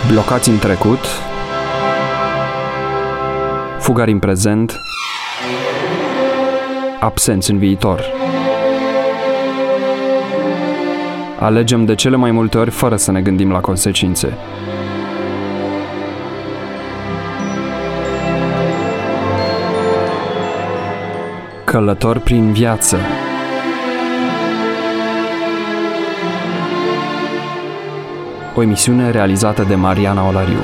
Blocați în trecut, fugari în prezent, absenți în viitor. Alegem de cele mai multe ori fără să ne gândim la consecințe. Călător prin viață. O emisiune realizată de Mariana Olariu.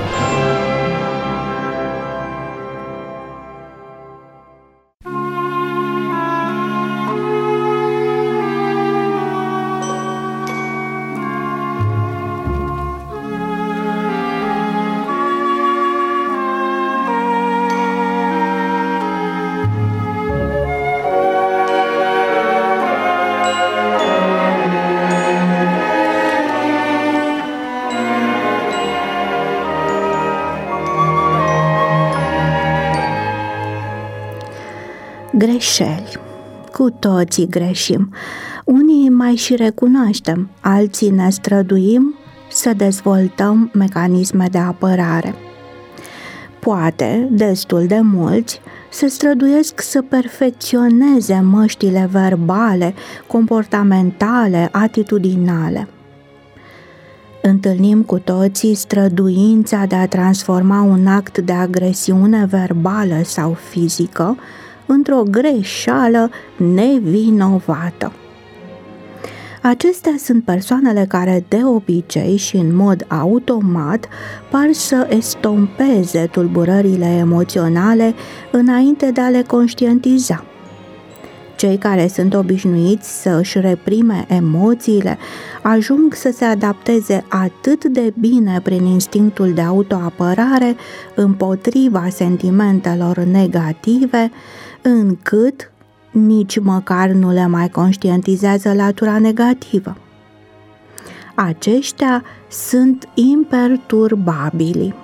Greșeli. Cu toții greșim. Unii mai și recunoaștem, alții ne străduim să dezvoltăm mecanisme de apărare. Poate, destul de mulți, se străduiesc să perfecționeze măștile verbale, comportamentale, atitudinale. Întâlnim cu toții străduința de a transforma un act de agresiune verbală sau fizică într-o greșeală nevinovată. Acestea sunt persoanele care de obicei și în mod automat par să estompeze tulburările emoționale înainte de a le conștientiza. Cei care sunt obișnuiți să își reprime emoțiile ajung să se adapteze atât de bine prin instinctul de autoapărare împotriva sentimentelor negative, încât nici măcar nu le mai conștientizează latura negativă. Aceștia sunt imperturbabili.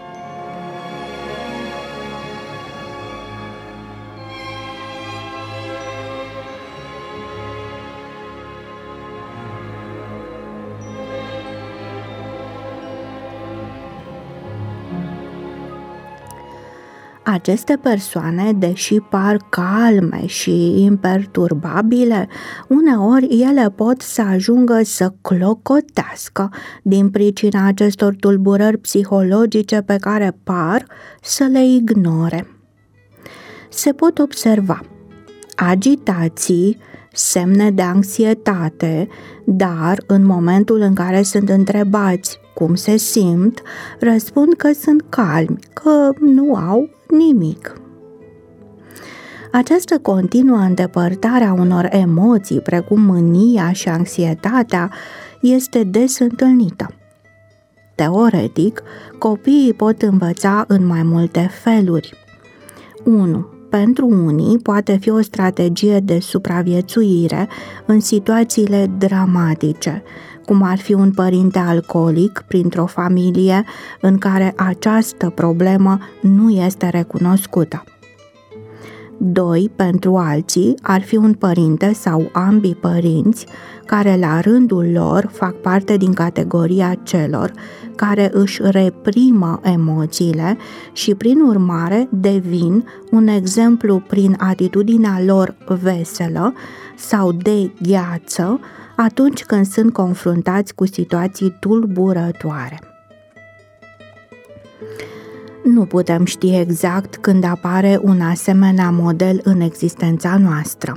Aceste persoane, deși par calme și imperturbabile, uneori ele pot să ajungă să clocotească din pricina acestor tulburări psihologice pe care par să le ignore. Se pot observa agitații, semne de anxietate, dar în momentul în care sunt întrebați cum se simt, răspund că sunt calmi, că nu au nimic. Această continuă îndepărtare a unor emoții, precum mânia și anxietatea, este des întâlnită. Teoretic, copiii pot învăța în mai multe feluri. 1. Pentru unii poate fi o strategie de supraviețuire în situațiile dramatice, cum ar fi un părinte alcoolic printr-o familie în care această problemă nu este recunoscută. 2. Pentru alții ar fi un părinte sau ambii părinți care la rândul lor fac parte din categoria celor care își reprimă emoțiile și prin urmare devin un exemplu prin atitudinea lor veselă sau de gheață atunci când sunt confruntați cu situații tulburătoare. Nu putem ști exact când apare un asemenea model în existența noastră.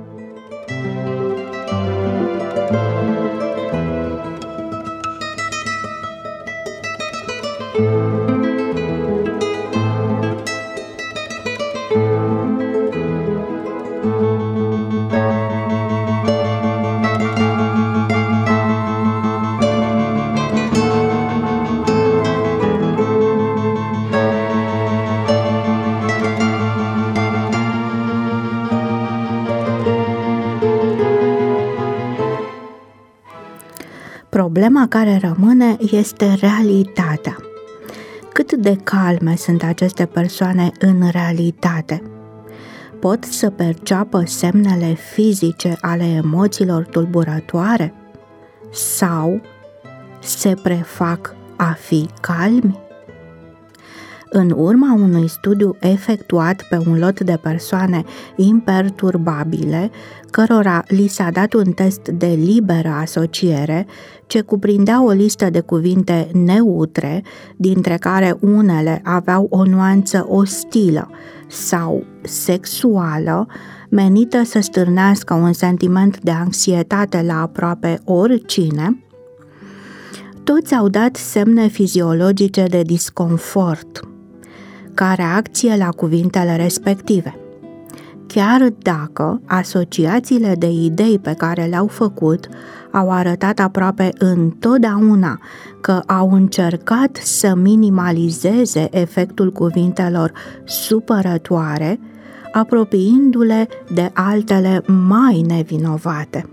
Problema care rămâne este realitatea. Cât de calme sunt aceste persoane în realitate? Pot să perceapă semnele fizice ale emoțiilor tulburătoare? Sau se prefac a fi calmi? În urma unui studiu efectuat pe un lot de persoane imperturbabile, cărora li s-a dat un test de liberă asociere, ce cuprindea o listă de cuvinte neutre, dintre care unele aveau o nuanță ostilă sau sexuală, menită să stârnească un sentiment de anxietate la aproape oricine, toți au dat semne fiziologice de disconfort ca reacție la cuvintele respective, chiar dacă asociațiile de idei pe care le-au făcut au arătat aproape întotdeauna că au încercat să minimalizeze efectul cuvintelor supărătoare, apropiindu-le de altele mai nevinovate.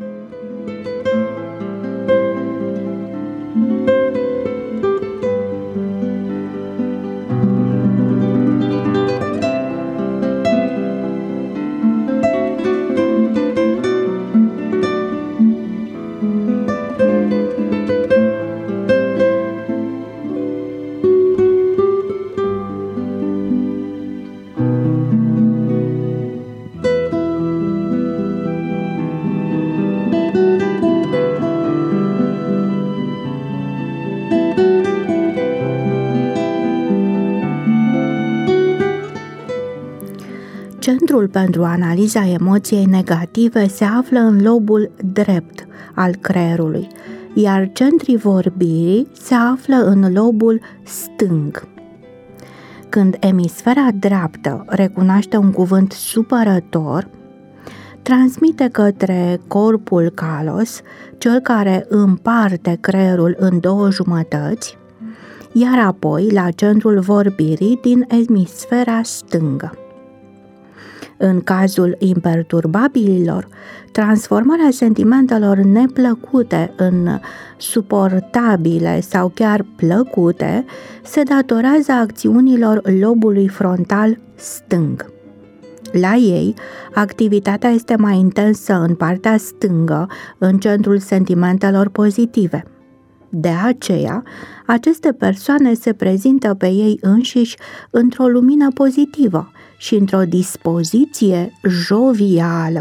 Centrul pentru analiza emoției negative se află în lobul drept al creierului, iar centrii vorbirii se află în lobul stâng. Când emisfera dreaptă recunoaște un cuvânt supărător, transmite către corpul calos, cel care împarte creierul în două jumătăți, iar apoi la centrul vorbirii din emisfera stângă. În cazul imperturbabililor, transformarea sentimentelor neplăcute în suportabile sau chiar plăcute se datorează acțiunilor lobului frontal stâng. La ei, activitatea este mai intensă în partea stângă, în centrul sentimentelor pozitive. De aceea, aceste persoane se prezintă pe ei înșiși într-o lumină pozitivă și într-o dispoziție jovială.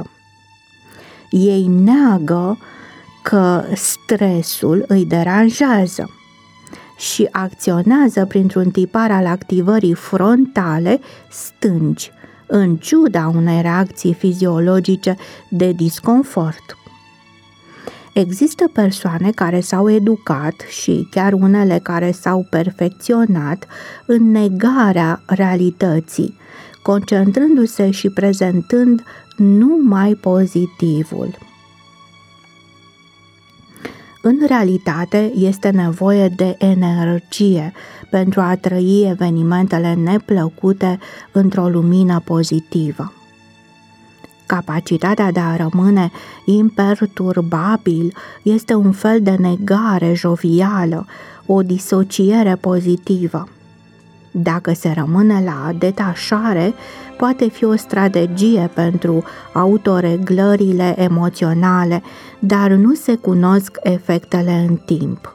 Ei neagă că stresul îi deranjează și acționează printr-un tipar al activării frontale stângi, în ciuda unei reacții fiziologice de disconfort. Există persoane care s-au educat și chiar unele care s-au perfecționat în negarea realității, concentrându-se și prezentând numai pozitivul. În realitate, este nevoie de energie pentru a trăi evenimentele neplăcute într-o lumină pozitivă. Capacitatea de a rămâne imperturbabil este un fel de negare jovială, o disociere pozitivă. Dacă se rămâne la detașare, poate fi o strategie pentru autoreglările emoționale, dar nu se cunosc efectele în timp.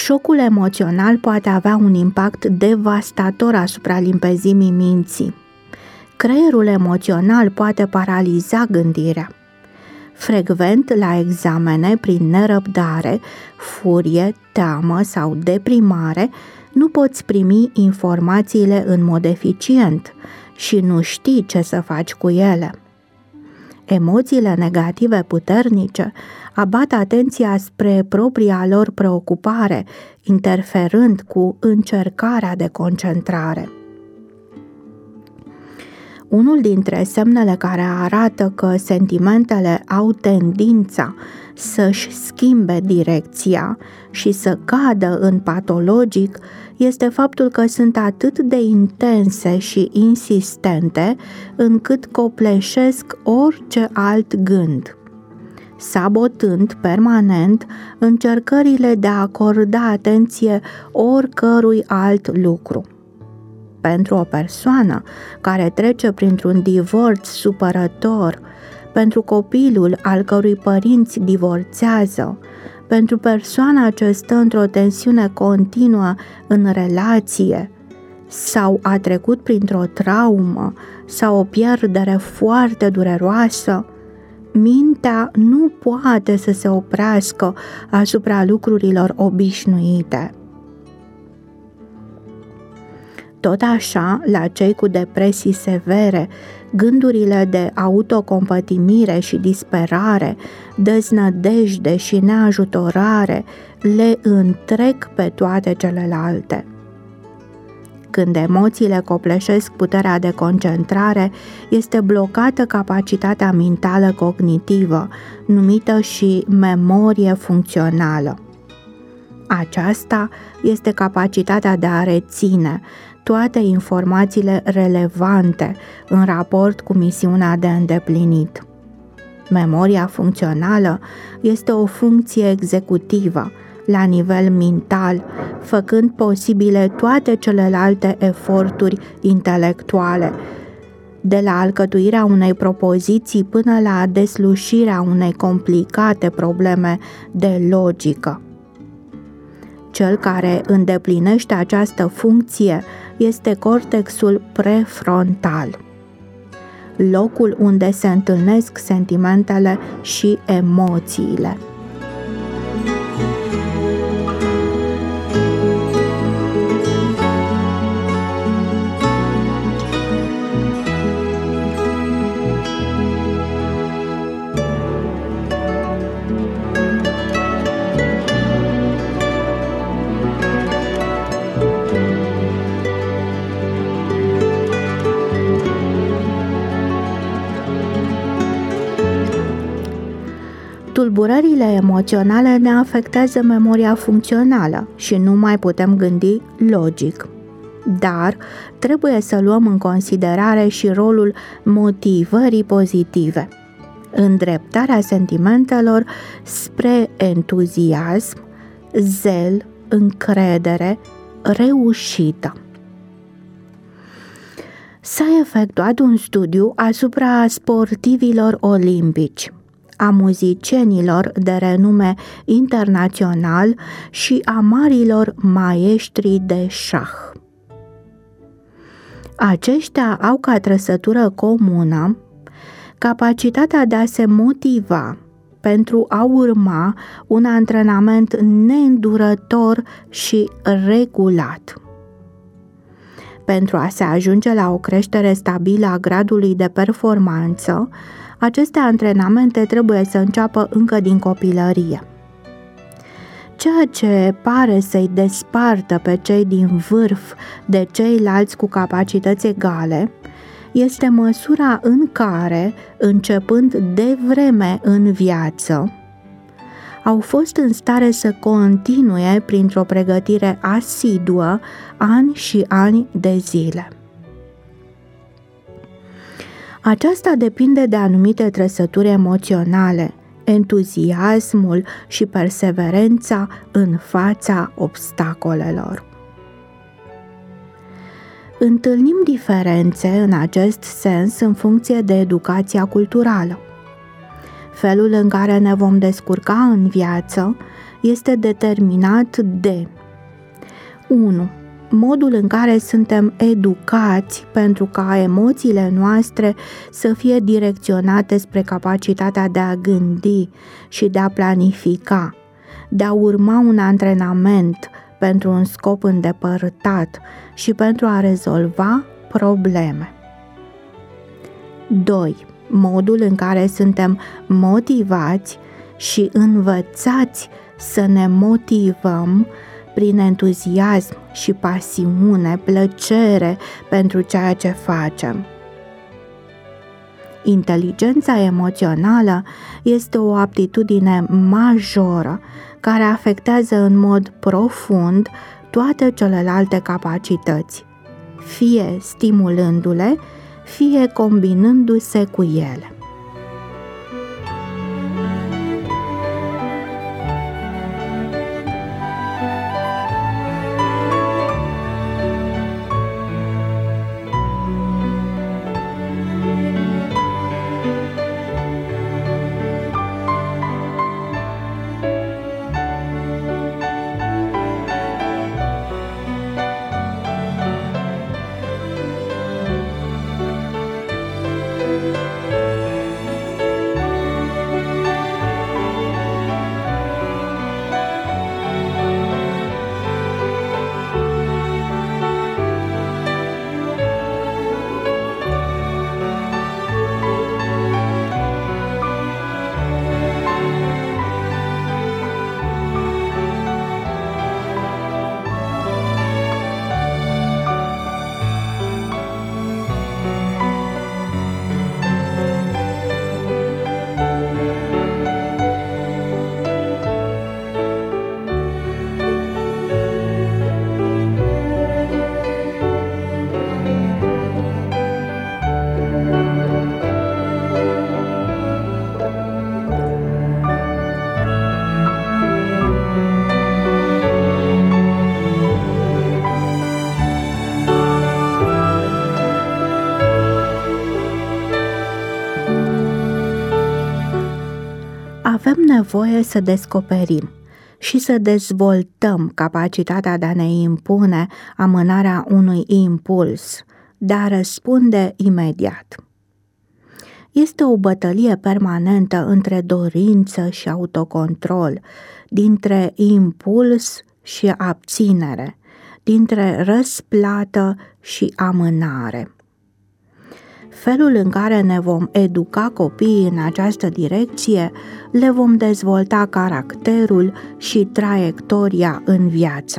Șocul emoțional poate avea un impact devastator asupra limpezimii minții. Creierul emoțional poate paraliza gândirea. Frecvent la examene, prin nerăbdare, furie, teamă sau deprimare, nu poți primi informațiile în mod eficient și nu știi ce să faci cu ele. Emoțiile negative puternice abat atenția spre propria lor preocupare, interferând cu încercarea de concentrare. Unul dintre semnele care arată că sentimentele au tendința să-și schimbe direcția și să cadă în patologic este faptul că sunt atât de intense și insistente încât copleșesc orice alt gând, sabotând permanent încercările de a acorda atenție oricărui alt lucru. Pentru o persoană care trece printr-un divorț supărător, pentru copilul al cărui părinți divorțează, pentru persoana ce stă într-o tensiune continuă în relație sau a trecut printr-o traumă sau o pierdere foarte dureroasă, mintea nu poate să se oprească asupra lucrurilor obișnuite. Tot așa, la cei cu depresii severe, gândurile de autocompătimire și disperare, deznădejde și neajutorare le întrec pe toate celelalte. Când emoțiile copleșesc puterea de concentrare, este blocată capacitatea mentală cognitivă, numită și memorie funcțională. Aceasta este capacitatea de a reține toate informațiile relevante în raport cu misiunea de îndeplinit. Memoria funcțională este o funcție executivă, la nivel mental, făcând posibile toate celelalte eforturi intelectuale, de la alcătuirea unei propoziții până la deslușirea unei complicate probleme de logică. Cel care îndeplinește această funcție este cortexul prefrontal, locul unde se întâlnesc sentimentele și emoțiile. Tulburările emoționale ne afectează memoria funcțională și nu mai putem gândi logic. Dar trebuie să luăm în considerare și rolul motivării pozitive, îndreptarea sentimentelor spre entuziasm, zel, încredere, reușită. S-a efectuat un studiu asupra sportivilor olimpici, a muzicienilor de renume internațional și a marilor maestri de șah. Aceștia au ca trăsătură comună capacitatea de a se motiva pentru a urma un antrenament neîndurător și regulat. Pentru a se ajunge la o creștere stabilă a gradului de performanță, aceste antrenamente trebuie să înceapă încă din copilărie. Ceea ce pare să-i despartă pe cei din vârf de ceilalți cu capacități egale este măsura în care, începând de vreme în viață, au fost în stare să continue printr-o pregătire asiduă ani și ani de zile. Aceasta depinde de anumite trăsături emoționale, entuziasmul și perseverența în fața obstacolelor. Întâlnim diferențe în acest sens în funcție de educația culturală. Felul în care ne vom descurca în viață este determinat de 1. Modul în care suntem educați pentru ca emoțiile noastre să fie direcționate spre capacitatea de a gândi și de a planifica, de a urma un antrenament pentru un scop îndepărtat și pentru a rezolva probleme. 2. Modul în care suntem motivați și învățați să ne motivăm prin entuziasm și pasiune, plăcere pentru ceea ce facem. Inteligența emoțională este o aptitudine majoră care afectează în mod profund toate celelalte capacități, fie stimulându-le, fie combinându-se cu ele. Avem nevoie să descoperim și să dezvoltăm capacitatea de a ne impune amânarea unui impuls, de a răspunde imediat. Este o bătălie permanentă între dorință și autocontrol, dintre impuls și abținere, dintre răsplată și amânare. Felul în care ne vom educa copiii în această direcție, le vom dezvolta caracterul și traiectoria în viață.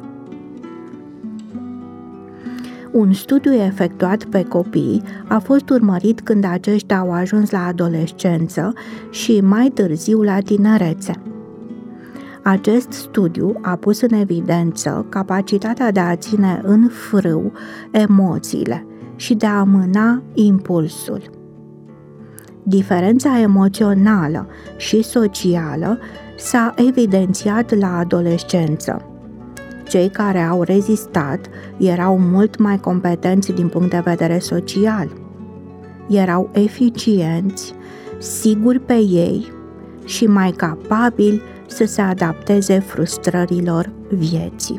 Un studiu efectuat pe copii a fost urmărit când aceștia au ajuns la adolescență și mai târziu la tinerețe. Acest studiu a pus în evidență capacitatea de a ține în frâu emoțiile și de a amâna impulsul. Diferența emoțională și socială s-a evidențiat la adolescență. Cei care au rezistat erau mult mai competenți din punct de vedere social. Erau eficienți, siguri pe ei și mai capabili să se adapteze frustrărilor vieții.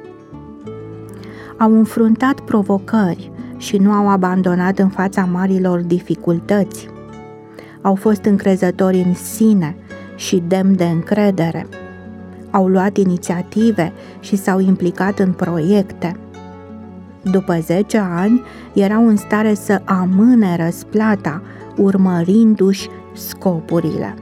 Au înfruntat provocări și nu au abandonat în fața marilor dificultăți. Au fost încrezători în sine și demni de încredere. Au luat inițiative și s-au implicat în proiecte. După 10 ani, erau în stare să amâne răsplata, urmărindu-și scopurile.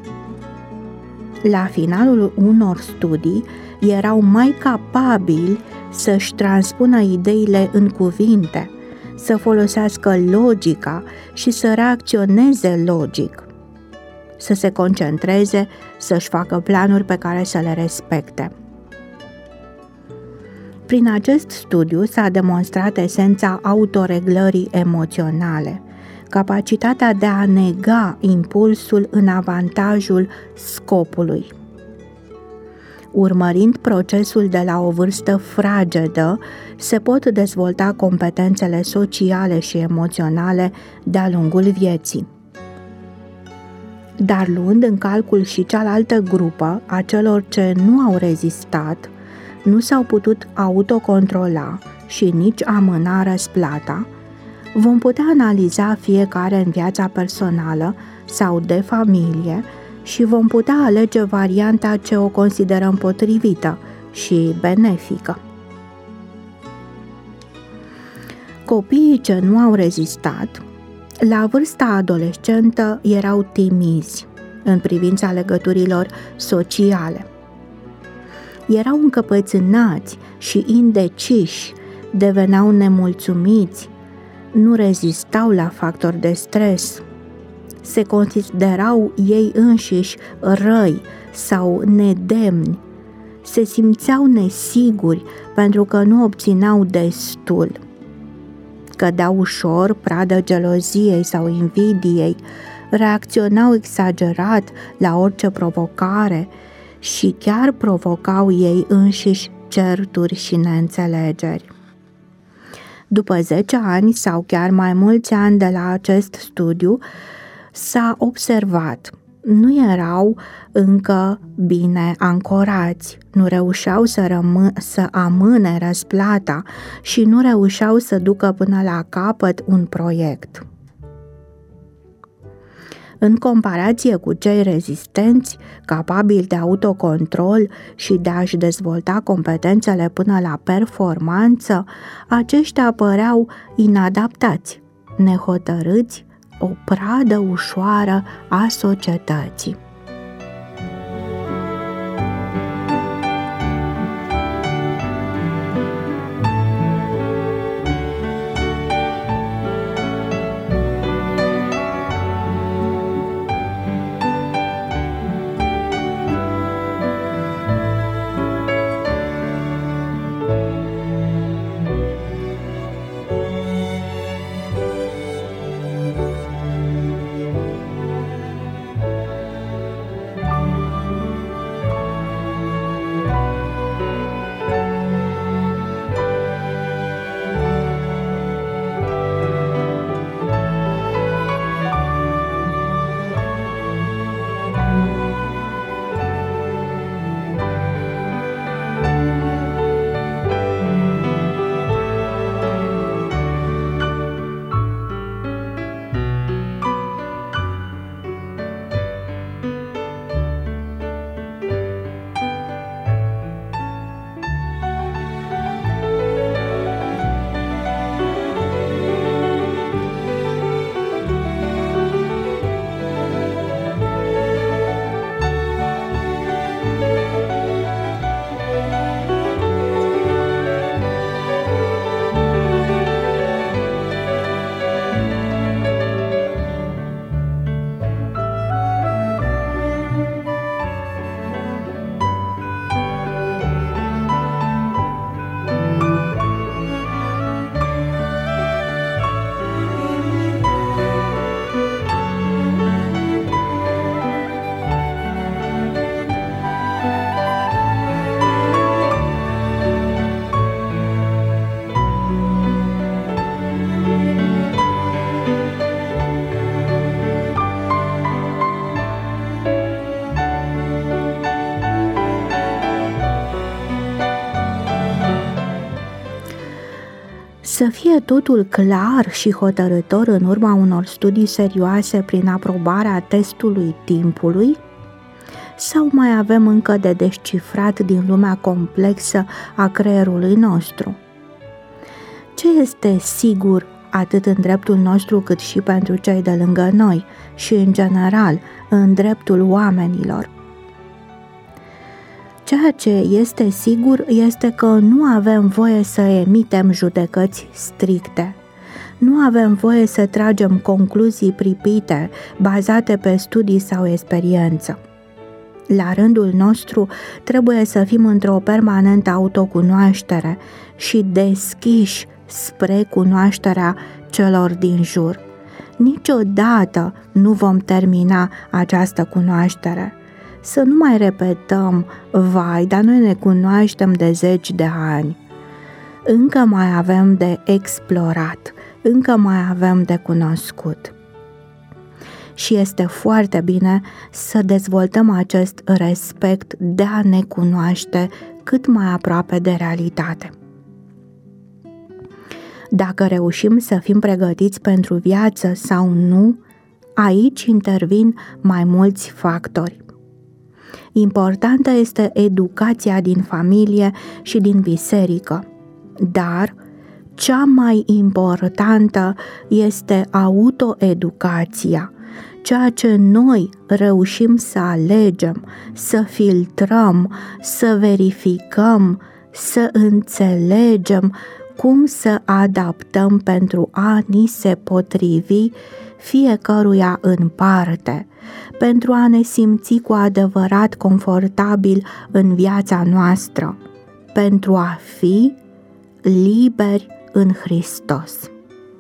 La finalul unor studii, erau mai capabili să-și transpună ideile în cuvinte, să folosească logica și să reacționeze logic, să se concentreze, să-și facă planuri pe care să le respecte. Prin acest studiu s-a demonstrat esența autoreglării emoționale, capacitatea de a nega impulsul în avantajul scopului. Urmărind procesul de la o vârstă fragedă, se pot dezvolta competențele sociale și emoționale de-a lungul vieții. Dar luând în calcul și cealaltă grupă a celor ce nu au rezistat, nu s-au putut autocontrola și nici amâna răsplata, vom putea analiza fiecare în viața personală sau de familie și vom putea alege varianta ce o considerăm potrivită și benefică. Copiii ce nu au rezistat, la vârsta adolescentă erau timizi în privința legăturilor sociale. Erau încăpățânați și indeciși, deveneau nemulțumiți, nu rezistau la factori de stres, se considerau ei înșiși răi sau nedemni, se simțeau nesiguri pentru că nu obțineau destul, cădeau ușor pradă geloziei sau invidiei, reacționau exagerat la orice provocare și chiar provocau ei înșiși certuri și neînțelegeri. După 10 ani sau chiar mai mulți ani de la acest studiu, s-a observat, nu erau încă bine ancorați, nu reușeau să amâne răsplata și nu reușeau să ducă până la capăt un proiect. În comparație cu cei rezistenți, capabili de autocontrol și de a-și dezvolta competențele până la performanță, aceștia păreau inadaptați, nehotărâți, o pradă ușoară a societății. Să fie totul clar și hotărător în urma unor studii serioase prin aprobarea testului timpului? Sau mai avem încă de descifrat din lumea complexă a creierului nostru? Ce este sigur atât în dreptul nostru cât și pentru cei de lângă noi și, în general, în dreptul oamenilor? Ceea ce este sigur este că nu avem voie să emitem judecăți stricte. Nu avem voie să tragem concluzii pripite, bazate pe studii sau experiență. La rândul nostru, trebuie să fim într-o permanentă autocunoaștere și deschiși spre cunoașterea celor din jur. Niciodată nu vom termina această cunoaștere. Să nu mai repetăm, vai, dar noi ne cunoaștem de 10 de ani. Încă mai avem de explorat, încă mai avem de cunoscut. și este foarte bine să dezvoltăm acest respect de a ne cunoaște cât mai aproape de realitate. Dacă reușim să fim pregătiți pentru viață sau nu, aici intervin mai mulți factori. Importantă este educația din familie și din biserică, dar cea mai importantă este autoeducația, ceea ce noi reușim să alegem, să filtrăm, să verificăm, să înțelegem cum să adaptăm pentru a ni se potrivi fiecăruia în parte, pentru a ne simți cu adevărat confortabil în viața noastră, pentru a fi liberi în Hristos.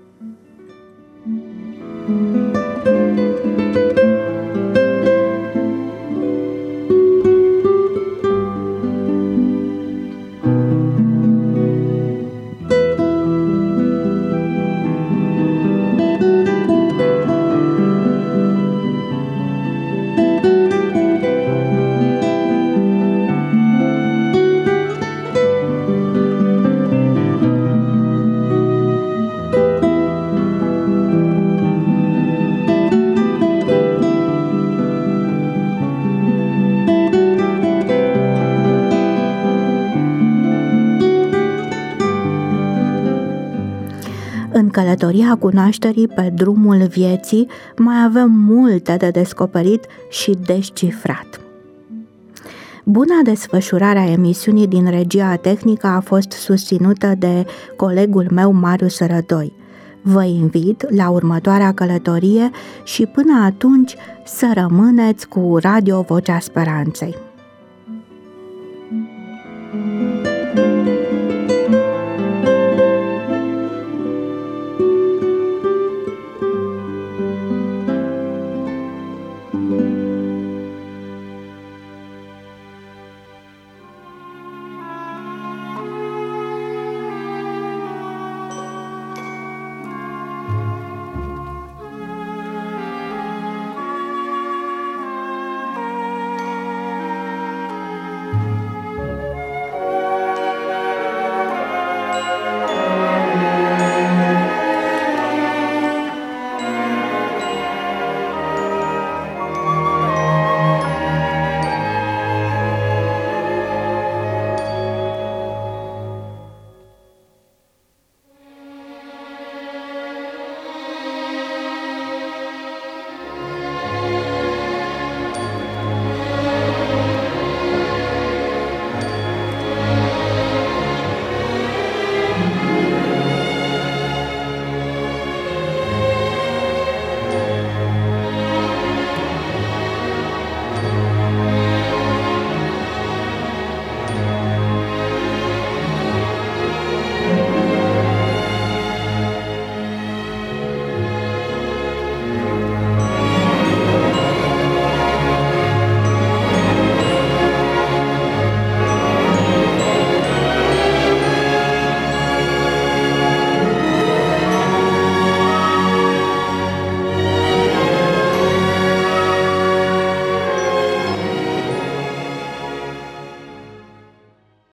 În călătoria cunoașterii pe drumul vieții mai avem multe de descoperit și descifrat. Buna desfășurare a emisiunii din regia tehnică a fost susținută de colegul meu Marius Rădoi. Vă invit la următoarea călătorie și până atunci să rămâneți cu Radio Vocea Speranței.